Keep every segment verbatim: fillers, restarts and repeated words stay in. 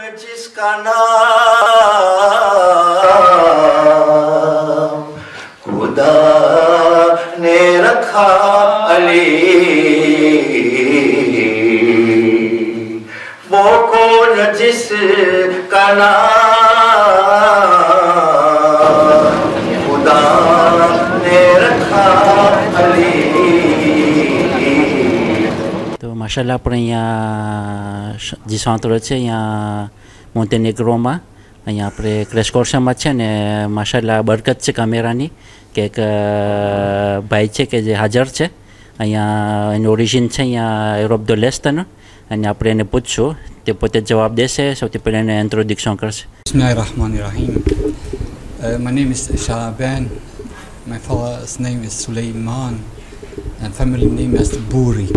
जिसका नाम खुदा ने रखा अली, वो कौन जिसका नाम खुदा ने रखा अली। તો માશાલ્લાહ આપણે અહીંયા જે સાંતળો છે અહીંયા મોન્ટેનેગ્રોમાં અહીંયા આપણે ક્રેશ કોર્સમાં છે ને માશાલ્લાહ બરકત છે કામેરાની કે એક ભાઈ છે કે જે હાજર છે અહીંયા એનું ઓરિજિન છે અહીંયા યુરોપ દ લેસ્ટનો અને આપણે એને પૂછશું તે પોતે જવાબ દેશે. સૌથી પહેલાં એને ઇન્ટ્રોડક્શન કરશે. Bismillahirrahmanirrahim. Uh, my name is Shaban. My father's name is Suleiman and family name is Buri.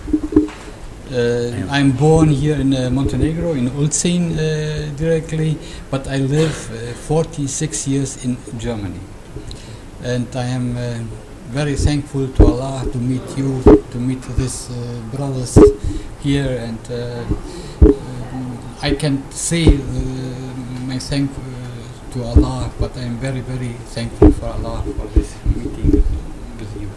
Uh, I'm born here in uh, Montenegro, in Ulcin uh, directly, but I live uh, forty-six years in Germany. And I am uh, very thankful to Allah to meet you, to meet these uh, brothers here, and uh, uh, I can say uh, my thank uh, to Allah, but I am very, very thankful for Allah for this meeting with you.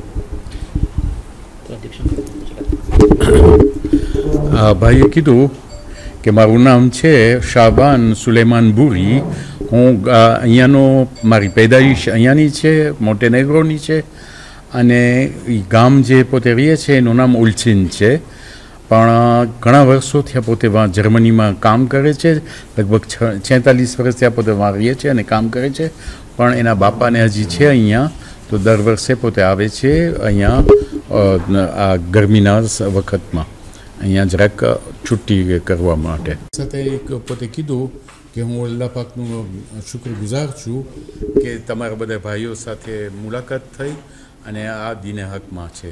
ભાઈએ કીધું કે મારું નામ છે શાબાન સુલેમાન બુરી. હું અહીંયાનો મારી પેદાઈશ અહીંયાની છે, મોન્ટેનેગ્રોની છે, અને એ ગામ જે પોતે રહે છે એનું નામ ઉલ્ચિન છે. પણ ઘણા વર્ષો થયા પોતે વहाँ જર્મનીમાં કામ કરે છે. લગભગ છ છેતાલીસ વર્ષ થયા પોતે વहाँ રહે છે અને કામ કરે છે. પણ એના બાપાને હજી છે અહીંયા, તો દર વર્ષે પોતે આવે છે અહીંયા આ ગરમીના વખતમાં અહીંયા જરાક છુટ્ટી કરવા માટે. સાથે પોતે કીધું કે હું અલ્લાહ પાકનું શુક્રગુજાર છું કે તમારા બધા ભાઈઓ સાથે મુલાકાત થઈ અને આ દિને હકમાં છે.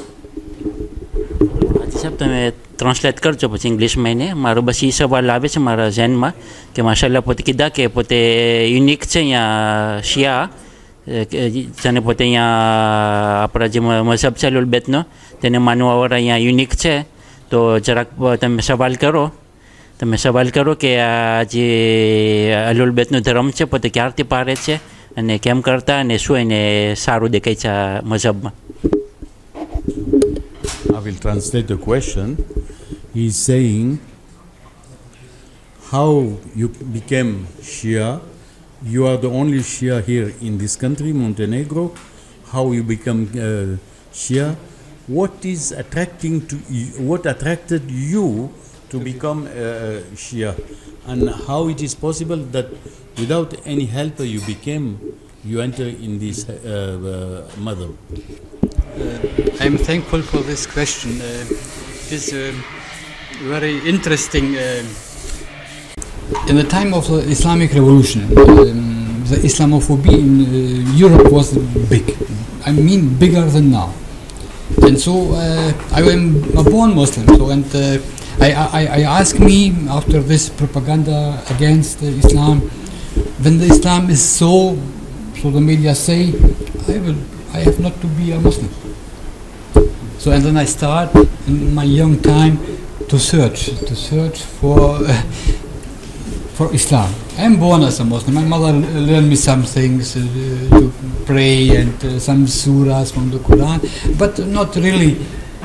સાહેબ તમે ટ્રાન્સલેટ કરજો પછી ઇંગ્લિશમાં એને. મારો બસ એ સવાલ આવે છે મારા ઝેનમાં કે માશાલ્લાહ પોતે કીધા કે પોતે યુનિક છે અહીંયા શિયા, જેને પોતે અહીંયા આપણા જે મઝહબ છે અહલુલ બેતનો તેને માનવાવાળા અહીંયા યુનિક છે. તો જરાક તમે સવાલ કરો તમે સવાલ કરો કે આ જે અહલુલ બેતનો ધર્મ છે પોતે ક્યારથી પારે છે અને કેમ કરતા અને શું એને સારું દેખાય છે આ મઝહબમાં. I will translate the question. He is saying how you became Shia. You are the only Shia here in this country, Montenegro. How you become uh, Shia? What is attracting to you, what attracted you to become uh, Shia, and how it is possible that without any helper you became, you enter in this uh, uh, madhab? Uh, I am thankful for this question. Uh, it is uh, very interesting. Uh, in the time of the Islamic Revolution, um, the Islamophobia in uh, Europe was big. I mean bigger than now. And so uh, I am a born Muslim. So and uh, I, I, I ask me after this propaganda against uh, Islam, when the Islam is so, so the media say, I will, I have not to be a Muslim. So and then I start in my young time to search, to search for uh, for Islam. I am born as a Muslim. My mother learned me some things uh, to pray and uh, some surahs from the Quran, but not really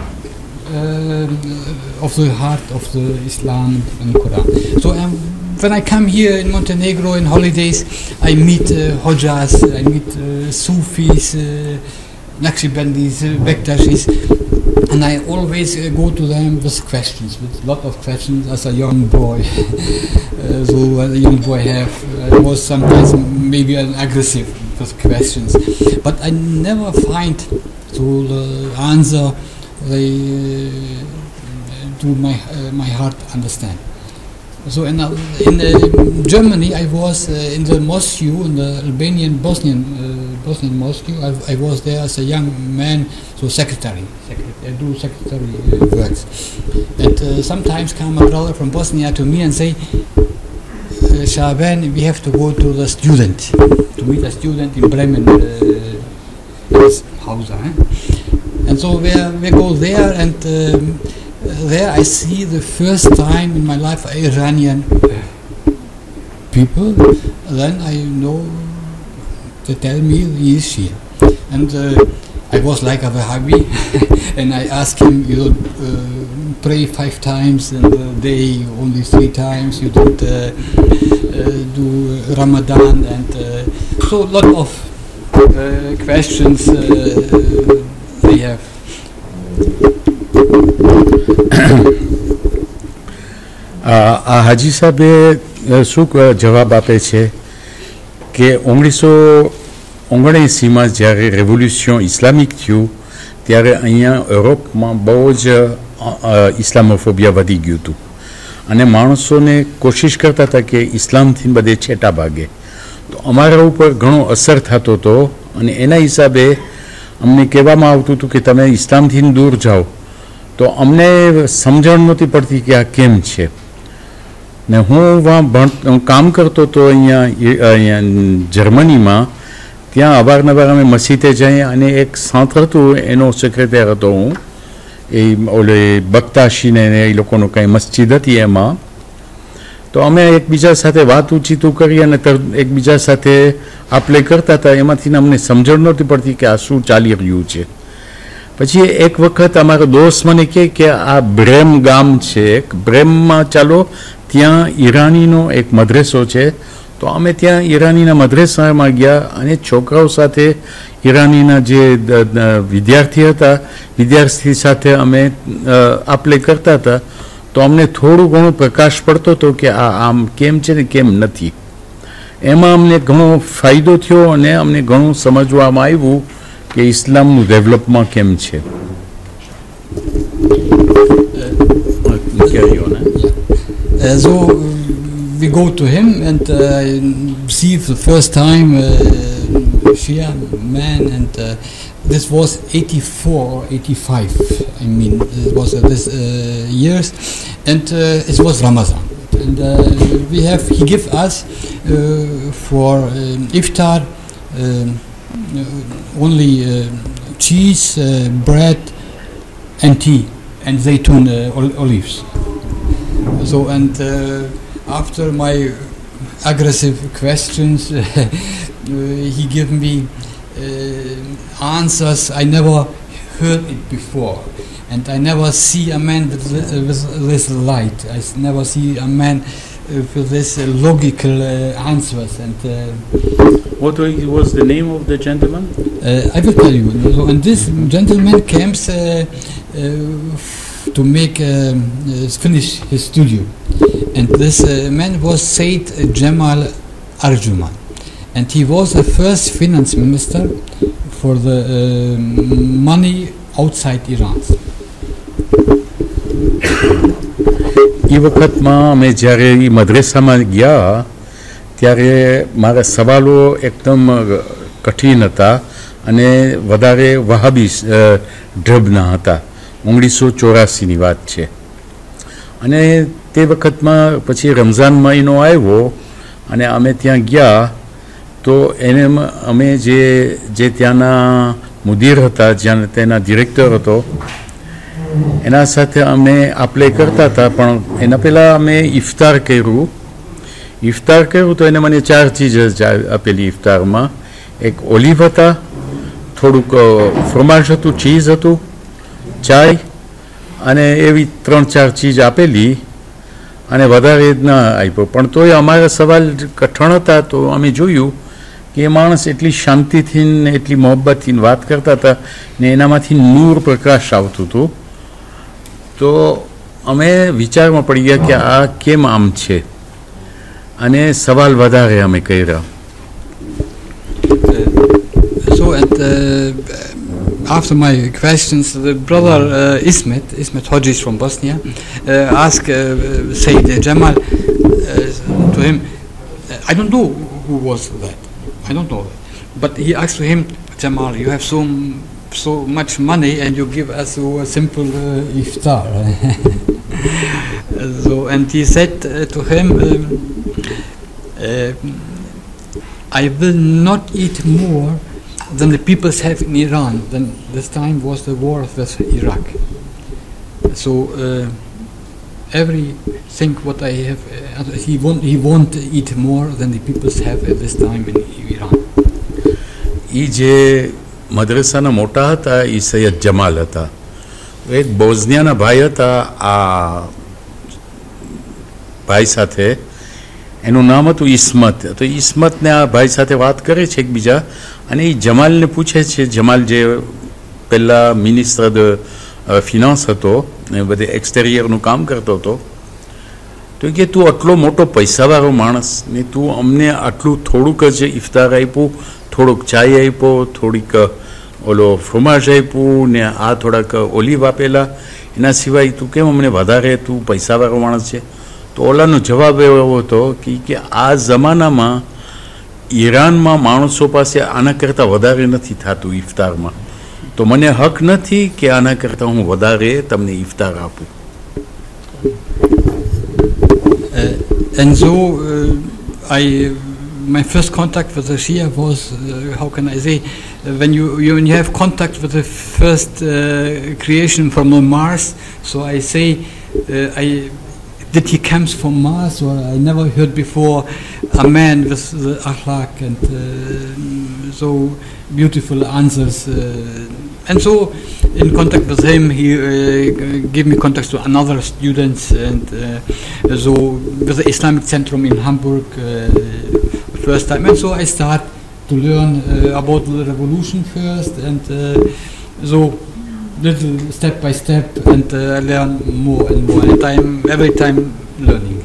uh, of the heart of the Islam and Quran. So um, when I come here in Montenegro in holidays, I meet uh, Hojas, I meet uh, Sufis, uh, Naqshbandis, uh, Bektashis, and I always uh, go to them with questions, with a lot of questions as a young boy. uh, so as a young boy have, I was sometimes maybe an aggressive with questions, but I never find to the answer they uh, do my uh, my heart understand. So in, uh, in uh, Germany, I was uh, in the mosque, in the Albanian Bosnian uh, Bosnian mosque. I, I was there as a young man, so secretary. secretary I do secretary uh, works. And uh, sometimes come a brother from Bosnia to me and say, uh, Shaban, we have to go to the student, to meet a student in Bremen, uh, house. Eh? And so we, we go there, and um, there I see the first time in my life an Iranian people, then I know they tell me he is Shia. And uh, I was like a Wahhabi, and I asked him, you don't uh, pray five times in the day, only three times, you don't uh, uh, do Ramadan, and uh, so a lot of uh, questions uh, they have. આ હાજી સાહેબે શું જવાબ આપે છે કે ઓગણીસો ઓગણએંસીમાં જ્યારે રેવોલ્યુશન ઇસ્લામિક થયું ત્યારે અહીંયા યુરોપમાં બહુ જ ઇસ્લામોફોબિયા વધી ગયું હતું અને માણસોને કોશિશ કરતા હતા કે ઇસ્લામથી બધે છેટા ભાગે. તો અમારા ઉપર ઘણો અસર થતો હતો અને એના હિસાબે અમને કહેવામાં આવતું હતું કે તમે ઇસ્લામથી દૂર જાઓ. તો અમને સમજણ નહોતી પડતી કે આ કેમ છે. ને હું વાં ભણ હું કામ કરતો હતો અહીંયા અહીંયા જર્મનીમાં. ત્યાં અવારનવાર અમે મસ્જિદે જઈએ અને એક સંત હતું એનો સેક્રેટર હતો હું. એ ઓલે બખ્તાશીને એ લોકોનું કંઈ મસ્જિદ હતી એમાં. તો અમે એકબીજા સાથે વાત ઉચીતું કરી અને એકબીજા સાથે આપલે કરતા હતા. એમાંથી અમને સમજણ નહોતી પડતી કે આ શું ચાલી રહ્યું છે. પછી એક વખત અમારો દોસ્ત મને કહે કે આ બ્રેમ ગામ છે, બ્રેમમાં ચાલો ત્યાં ઈરાનીનો એક મદ્રેસો છે. તો અમે ત્યાં ઈરાનીના મદ્રેસામાં ગયા અને છોકરાઓ સાથે ઈરાનીના જે વિદ્યાર્થી હતા વિદ્યાર્થી સાથે અમે આપલે કરતા હતા. તો અમને થોડું ઘણો પ્રકાશ પડતો હતો કે આ આમ કેમ છે ને કેમ નથી. એમાં અમને ઘણો ફાયદો થયો અને અમને ઘણું સમજવામાં આવ્યું કે ઇસ્લામનું ડેવલપમાં કેમ છે. Uh, so we go to him and uh, see for the first time uh, Shia man, and uh, this was eighty-four or eighty-five. I mean, it was uh, this uh, years, and uh, it was Ramadan. And uh, we have he give us uh, for uh, iftar uh, only uh, cheese, uh, bread, and tea, and zaytun uh, ol- olives. So and uh, after my aggressive questions, uh, he gave me uh, answers I never heard it before, and I never see a man with, with this light. I never see a man uh, with this uh, logical uh, answers. And uh, what was the name of the gentleman? Uh, I will tell you. So, and this gentleman comes uh, uh, to make uh, uh, finish his studio, and this uh, man was Said Jamal Arjuman, and he was the first finance minister for the uh, money outside Iran. એ વખતમાં અમે જ્યારે એ મદ્રેસામાં ગયા ત્યારે મારા સવાલો એકદમ કઠિન હતા અને વધારે વહાબી ઢબના હતા. ઓગણીસો ચોરાસીની વાત છે. અને તે વખતમાં પછી રમઝાન મહિનો આવ્યો અને અમે ત્યાં ગયા તો એને અમે જે જે ત્યાંના મુદીર હતા, જ્યાં તેના ડિરેક્ટર હતો, એના સાથે અમે આપલે કરતા હતા. પણ એના પહેલાં અમે ઇફતાર કર્યું. ઇફતાર કર્યું તો એને મને ચાર ચીજ આપેલી ઇફતારમાં. એક ઓલિવ હતા, થોડુંક ફ્રોમાજ હતું, ચીઝ હતું, ચાય, અને એવી ત્રણ ચાર ચીજ આપેલી અને વધારે જ ના આપ્યો. પણ તોય અમારા સવાલ કઠણ હતા. તો અમે જોયું કે એ માણસ એટલી શાંતિથી ને એટલી મોહબ્બતથી વાત કરતા હતા ને એનામાંથી નૂર પ્રકાશ આવતું હતું. તો અમે વિચારમાં પડી ગયા કે આ કેમ આમ છે, અને સવાલ વધારે અમે કર્યા. So at uh, after my questions, the brother uh, Ismet, Ismet Hodges from Bosnia, uh, asked uh, Sayyid Jamal uh, to him, I don't know who was that, I don't know, but he asked to him, Jamal, you have so so much money and you give us so a simple uh, iftar. So and he said uh, to him, um, uh, I will not eat more than the peoples have in Iran. Then this time was the war with Iraq. So uh, everything what I have. Uh, he won't he won't eat more than the people have at this time in Iran. એ જે મદ્રસાના મોટા હતા એ સૈયદ જમાલ હતા. એક બોઝનિયાના ભાઈ હતા આ ભાઈ સાથે, એનું નામ હતું ઇસ્મત. તો ઇસ્મતને આ ભાઈ સાથે વાત કરે છે એકબીજા, અને એ જમાલને પૂછે છે, જમાલ જે પહેલાં મિનિસ્ટર ફિનાન્સ હતો ને બધે એક્સટેરિયરનું કામ કરતો હતો, તો કે તું આટલો મોટો પૈસાવાળો માણસ ને તું અમને આટલું થોડુંક જ ઇફતાર આપ્યું, થોડુંક ચાય આપ્યો, થોડીક ઓલો ફ્રોમાજ આપ્યું ને આ થોડાક ઓલિવ આપેલા, એના સિવાય તું કેમ અમને વધારે, તું પૈસાવાળો માણસ છે? તો ઓલાનો જવાબ એવો હતો કે આ જમાનામાં ઈરાનમાં માણસો પાસે આના કરતાં વધારે નથી થતું ઇફતારમાં, તો મને હક નથી કે આના કરતાં હું વધારે તમને ઇફતાર આપું. And so uh, I my first contact with the Shia was, uh, how can I say, uh, when you, you when you have contact with the first uh, creation from the Mars. So I say, uh, I did he comes from Mars, or I never heard before a man with the akhlaq and uh, so beautiful answers. Uh, and so in contact with him, he uh, gave me contacts to another students, and uh, so with the Islamic Centrum in Hamburg. Uh, first time, and so I start to learn uh, about the revolution first, and uh, so little step by step, and uh, I learn more and more, and I'm every time learning.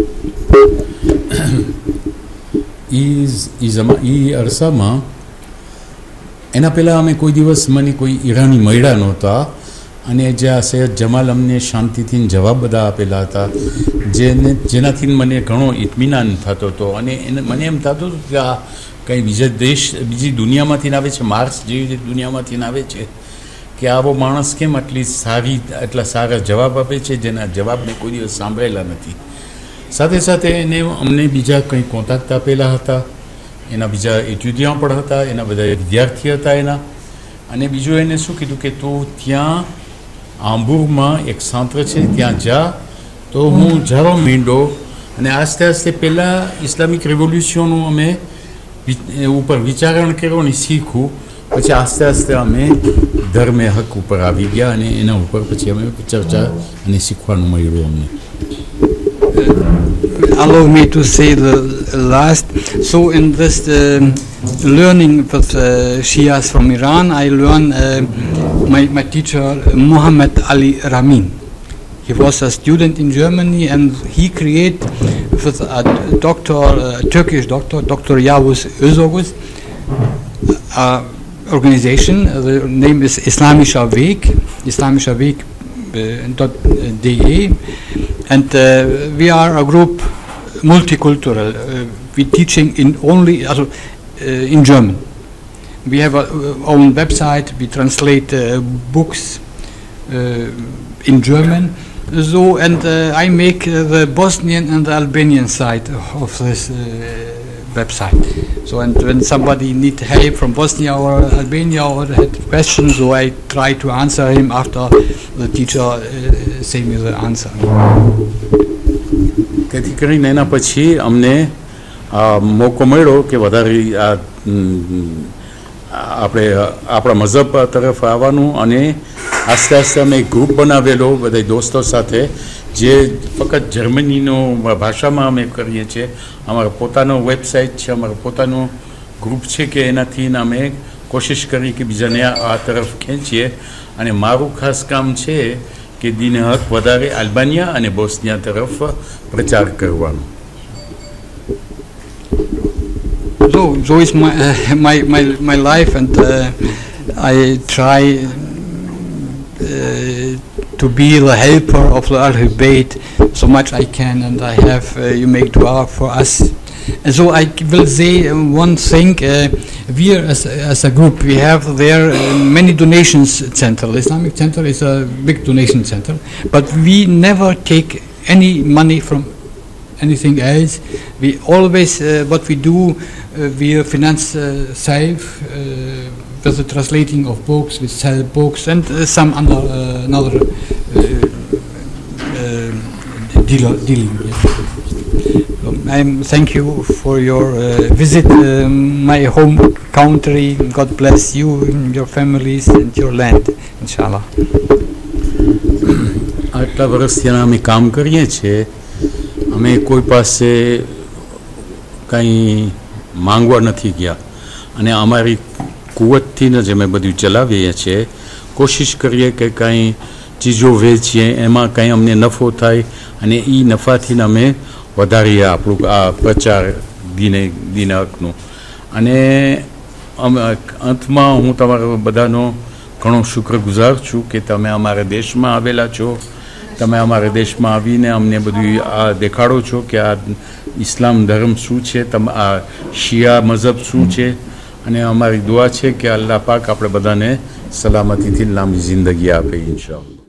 એ અરસામાં એના પહેલાં અમે કોઈ દિવસ મને કોઈ ઈરાની મળ્યા નહોતા, અને જે આ સૈયદ જમાલ અમને શાંતિથી જવાબ બધા આપેલા હતા, જેને જેનાથી મને ઘણો ઇત્મીનાન થતો હતો, અને એને મને એમ થતું હતું કે આ કંઈ બીજા દેશ બીજી દુનિયામાંથી આવે છે, માર્સ જેવી દુનિયામાંથી આવે છે, કે આવો માણસ કેમ આટલી સારી આટલા સારા જવાબ આપે છે, જેના જવાબને કોઈ દિવસ સાંભળેલા નથી. સાથે સાથે એને અમને બીજા કંઈ કોન્ટેક્ટ આપેલા હતા, એના બીજા એટ્યુડિયા પણ હતા, એના બધા વિદ્યાર્થી હતા એના. અને બીજું એને શું કીધું કે તું ત્યાં આંબુરમાં એક સાંત્ર છે ત્યાં જા. તો હું જવા માંડ્યો, અને આસ્તે આસ્તે પહેલાં ઇસ્લામિક રેવોલ્યુશનનું અમે ઉપર વિચારણ કર્યો અને શીખવું, પછી આસ્તે આસ્તે અમે ધર્મે હક ઉપર આવી ગયા, અને એના ઉપર પછી અમે ચર્ચા અને શીખવાનું મળ્યું અમને. Allow me to say the last. So in this uh, learning with uh, Shias from Iran, I learned uh, my, my teacher Muhammad Ali Ramin. He was a student in Germany, and he created with a doctor, a Turkish doctor, Doctor Yavuz Özoguz, an organization. The name is Islamischer Weg, Islamischer Weg dot d e, and uh, we are a group multicultural. Uh, we teaching in only also, uh, in German. We have our own website. We translate uh, books uh, in German. So and uh, I make uh, the Bosnian and the Albanian side of this uh, website. So and when somebody need help from Bosnia or Albania or had questions, so I try to answer him after the teacher uh, say me the answer. તેથી કરીને એના પછી અમને મોકો મળ્યો કે વધારે આ આપણે આપણા મઝહબ તરફ આવવાનું, અને આસ્તે આસ્તે અમે એક ગ્રુપ બનાવેલો બધા દોસ્તો સાથે, જે ફક્ત જર્મનીનો ભાષામાં અમે કરીએ છીએ. અમારો પોતાનો વેબસાઇટ છે, અમારો પોતાનો ગ્રુપ છે, કે એનાથી અમે કોશિશ કરી કે બીજાને આ તરફ ખેંચીએ. અને મારું ખાસ કામ છે કે દીને હક વધારે આલ્બાનિયા અને બોસ્નિયા તરફ પ્રચાર કરવાનો. So, so is my, uh, my my my life, and uh, I try uh, to be the helper of the Ahlul Bayt so much I can, and I have uh, you make dua for us. And so I will say uh, one thing: uh, we are as, as a group, we have there uh, many donations center. The Islamic Center is a big donation center, but we never take any money from anything else. We always uh, what we do, uh, we finance uh, self uh, with the translating of books. We sell books and uh, some other uh, another uh, uh, deal, dealing. Yes. So I'm thank you for your uh, visit, uh, my home country. God bless you and your families and your land, inshallah. આટલા વર્ષથી અમે કામ કરીએ છીએ, અમે કોઈ પાસે કંઈ માંગવા નથી ગયા અને અમારી કુવતથી જ અમે બધું ચલાવીએ છીએ. કોશિશ કરીએ કે કંઈ ચીજો વેચીએ, એમાં કંઈ અમને નફો થાય અને એ નફાથી અમે વધારીએ આપણું આ પ્રચાર દિને દિનકનું. અને અંતમાં હું તમારા બધાનો ઘણો શુક્રગુજાર છું કે તમે અમારા દેશમાં આવેલા છો, તમે અમારા દેશમાં આવીને અમને બધું આ દેખાડો છો કે આ ઇસ્લામ ધર્મ શું છે, તમે આ શિયા મઝહબ શું છે. અને અમારી દુઆ છે કે અલ્લાહ પાક આપણે બધાને સલામતીથી લાંબી જિંદગી આપે ઇન્શાઅલ્લાહ.